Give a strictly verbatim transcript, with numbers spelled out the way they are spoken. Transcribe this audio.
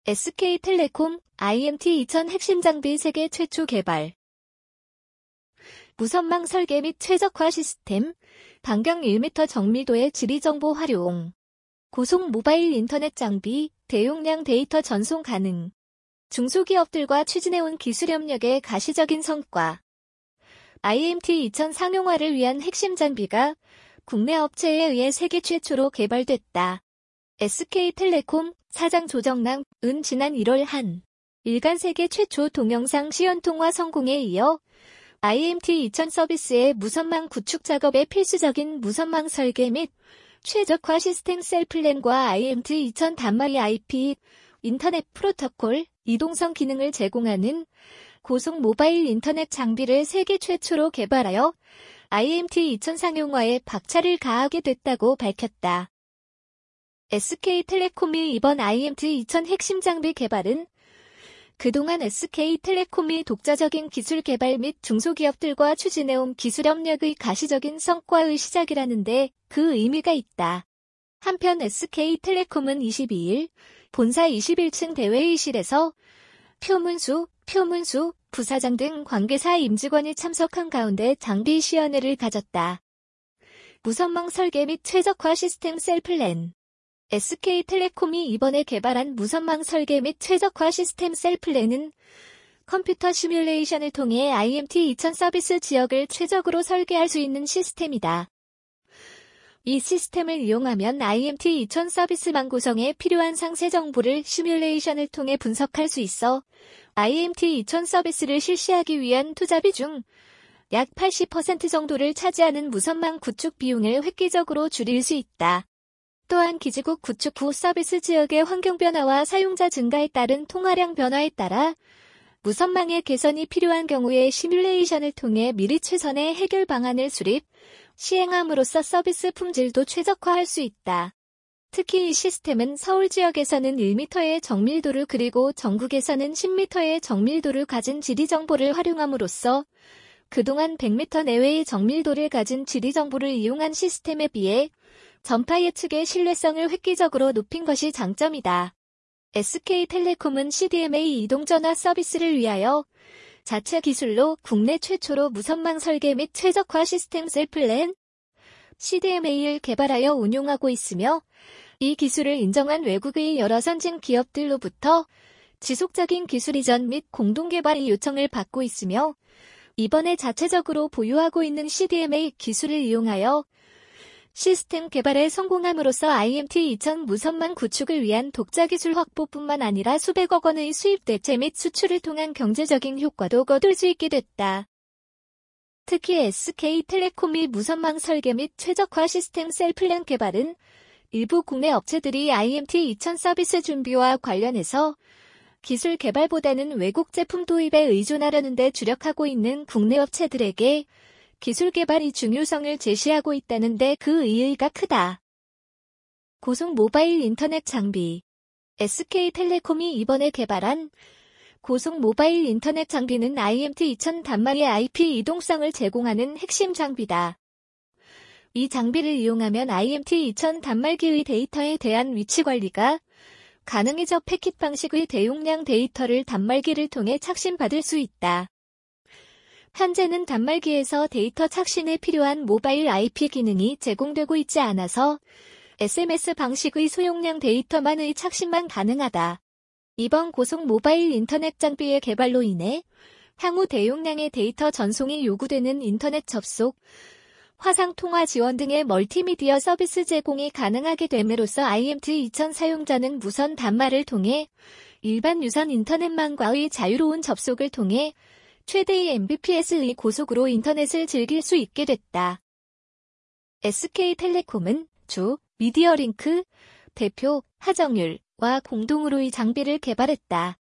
에스케이텔레콤 아이엠티 이천 핵심 장비 세계 최초 개발. 무선망 설계 및 최적화 시스템, 반경 일 미터 정밀도의 지리정보 활용. 고속 모바일 인터넷 장비, 대용량 데이터 전송 가능. 중소기업들과 추진해온 기술 협력의 가시적인 성과. 아이엠티 이천 상용화를 위한 핵심 장비가 국내 업체에 의해 세계 최초로 개발됐다. 에스케이텔레콤 사장 조정남은 지난 일월 한 일간 세계 최초 동영상 시연통화 성공에 이어 아이엠티 이천 서비스의 무선망 구축 작업에 필수적인 무선망 설계 및 최적화 시스템 셀플랜과 아이엠티 이천 단말이 아이피 인터넷 프로토콜 이동성 기능을 제공하는 고속 모바일 인터넷 장비를 세계 최초로 개발하여 아이엠티 이천 상용화에 박차를 가하게 됐다고 밝혔다. 에스케이텔레콤이 이번 아이엠티 이천 핵심 장비 개발은 그동안 에스케이텔레콤이 독자적인 기술 개발 및 중소기업들과 추진해온 기술 협력의 가시적인 성과의 시작이라는데 그 의미가 있다. 한편 에스케이텔레콤은 이십이일 본사 이십일 층 대회의실에서 표문수, 표문수, 부사장 등 관계사 임직원이 참석한 가운데 장비 시연회를 가졌다. 무선망 설계 및 최적화 시스템 셀플랜. 에스케이텔레콤이 이번에 개발한 무선망 설계 및 최적화 시스템 셀플랜은 컴퓨터 시뮬레이션을 통해 아이엠티 이천 서비스 지역을 최적으로 설계할 수 있는 시스템이다. 이 시스템을 이용하면 아이엠티 이천 서비스망 구성에 필요한 상세 정보를 시뮬레이션을 통해 분석할 수 있어 아이엠티 이천 서비스를 실시하기 위한 투자비 중 약 팔십 퍼센트 정도를 차지하는 무선망 구축 비용을 획기적으로 줄일 수 있다. 또한 기지국 구축 후 서비스 지역의 환경 변화와 사용자 증가에 따른 통화량 변화에 따라 무선망의 개선이 필요한 경우에 시뮬레이션을 통해 미리 최선의 해결 방안을 수립, 시행함으로써 서비스 품질도 최적화할 수 있다. 특히 이 시스템은 서울 지역에서는 일 미터의 정밀도를 그리고 전국에서는 십 미터의 정밀도를 가진 지리 정보를 활용함으로써 그동안 백 미터 내외의 정밀도를 가진 지리 정보를 이용한 시스템에 비해 전파 예측의 신뢰성을 획기적으로 높인 것이 장점이다. 에스케이텔레콤은 씨디엠에이 이동전화 서비스를 위하여 자체 기술로 국내 최초로 무선망 설계 및 최적화 시스템 셀플랜 씨디엠에이를 개발하여 운용하고 있으며 이 기술을 인정한 외국의 여러 선진 기업들로부터 지속적인 기술 이전 및 공동 개발의 요청을 받고 있으며 이번에 자체적으로 보유하고 있는 씨디엠에이 기술을 이용하여 시스템 개발에 성공함으로써 아이엠티 이천 무선망 구축을 위한 독자 기술 확보뿐만 아니라 수백억 원의 수입 대체 및 수출을 통한 경제적인 효과도 거둘 수 있게 됐다. 특히 에스케이텔레콤이 무선망 설계 및 최적화 시스템 셀플랜 개발은 일부 국내 업체들이 아이엠티 이천 서비스 준비와 관련해서 기술 개발보다는 외국 제품 도입에 의존하려는 데 주력하고 있는 국내 업체들에게 기술 개발의 중요성을 제시하고 있다는데 그 의의가 크다. 고속 모바일 인터넷 장비. 에스케이텔레콤이 이번에 개발한 고속 모바일 인터넷 장비는 아이엠티 이천 단말의 아이피 이동성을 제공하는 핵심 장비다. 이 장비를 이용하면 아이엠티 이천 단말기의 데이터에 대한 위치 관리가 가능해져 패킷 방식의 대용량 데이터를 단말기를 통해 착신받을 수 있다. 현재는 단말기에서 데이터 착신에 필요한 모바일 아이피 기능이 제공되고 있지 않아서 에스엠에스 방식의 소용량 데이터만의 착신만 가능하다. 이번 고속 모바일 인터넷 장비의 개발로 인해 향후 대용량의 데이터 전송이 요구되는 인터넷 접속, 화상통화 지원 등의 멀티미디어 서비스 제공이 가능하게 됨으로써 아이엠티 이천 사용자는 무선 단말을 통해 일반 유선 인터넷망과의 자유로운 접속을 통해 최대의 엠비피에스의 고속으로 인터넷을 즐길 수 있게 됐다. 에스케이텔레콤은 주 미디어링크 대표 하정율과 공동으로 이 장비를 개발했다.